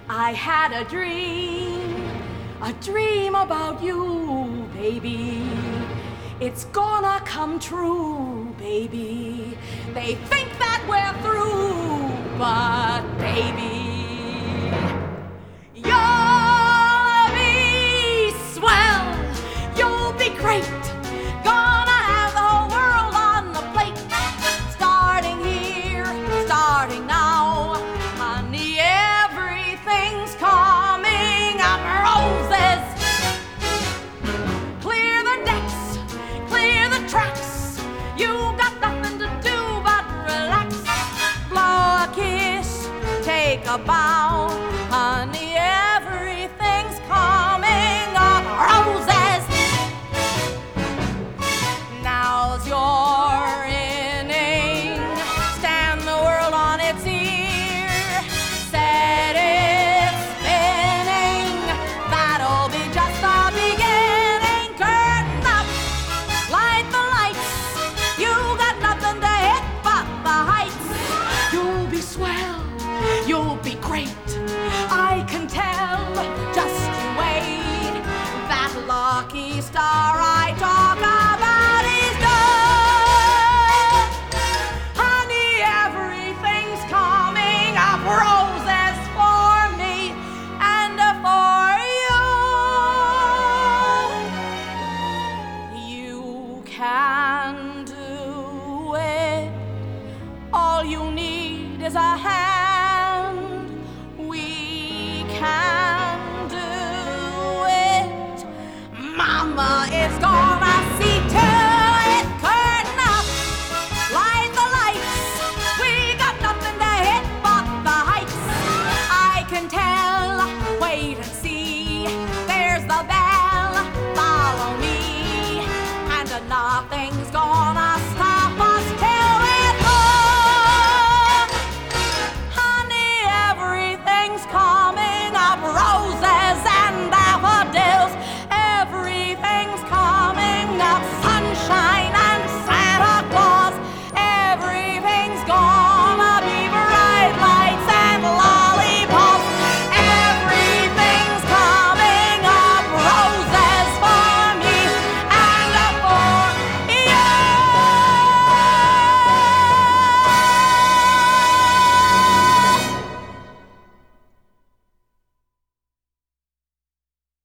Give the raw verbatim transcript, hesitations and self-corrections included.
I had a dream, a dream about you, baby. It's gonna come true, baby. They think that we're through, but baby, you'll be swell, you'll be great. Gonna have the whole world on the plate. Starting here, starting now, honey, everything's coming up roses. Clear the decks, clear the tracks. You got nothing to do but relax. Blow a kiss, take a bow, honey, everything's coming up roses. Now's your inning, stand the world on its ear. Set it spinning, that'll be just the beginning. Curtain up, light the lights. You got nothing to hit but the heights. You'll be swell, you'll be great. I can tell, just you wait. That lucky star I talk about is done. Honey, everything's coming up roses for me and for you. You can do it. All you need is a hand.